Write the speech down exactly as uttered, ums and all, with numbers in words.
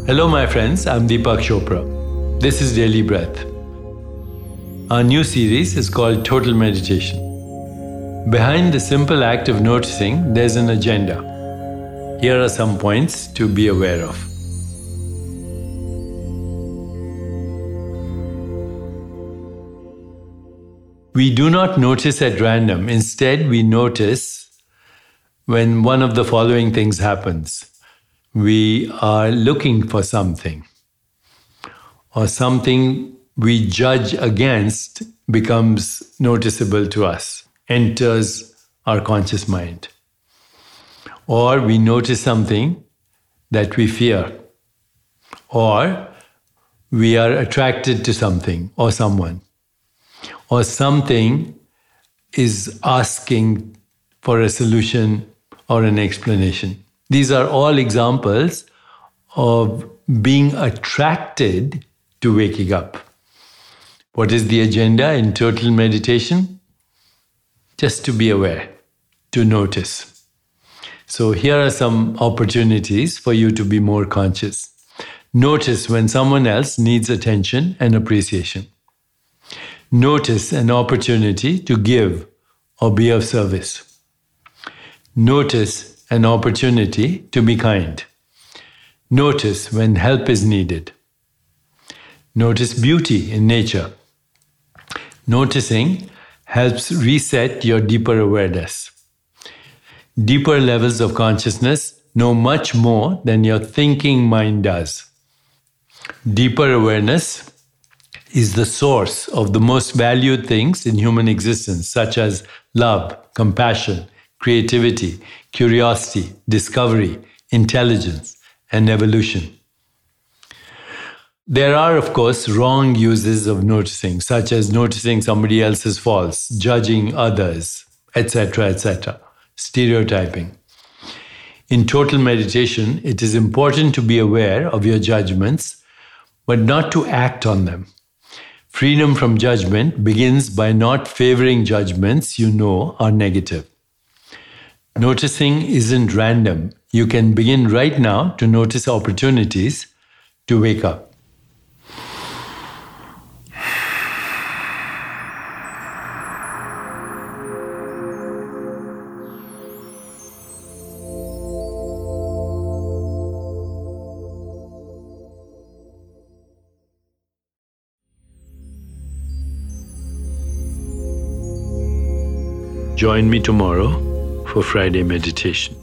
Hello, my friends. I'm Deepak Chopra. This is Daily Breath. Our new series is called Total Meditation. Behind the simple act of noticing, there's an agenda. Here are some points to be aware of. We do not notice at random. Instead, we notice when one of the following things happens. We are looking for something, or something we judge against becomes noticeable to us, enters our conscious mind. Or we notice something that we fear, or we are attracted to something or someone, or something is asking for a solution or an explanation. These are all examples of being attracted to waking up. What is the agenda in total meditation? Just to be aware, to notice. So here are some opportunities for you to be more conscious. Notice when someone else needs attention and appreciation. Notice an opportunity to give or be of service. Notice an opportunity to be kind. Notice when help is needed. Notice beauty in nature. Noticing helps reset your deeper awareness. Deeper levels of consciousness know much more than your thinking mind does. Deeper awareness is the source of the most valued things in human existence, such as love, compassion, creativity, curiosity, discovery, intelligence, and evolution. There are, of course, wrong uses of noticing, such as noticing somebody else's faults, judging others, et cetera, et cetera, stereotyping. In total meditation, it is important to be aware of your judgments, but not to act on them. Freedom from judgment begins by not favoring judgments you know are negative. Noticing isn't random. You can begin right now to notice opportunities to wake up. Join me tomorrow for Friday meditation.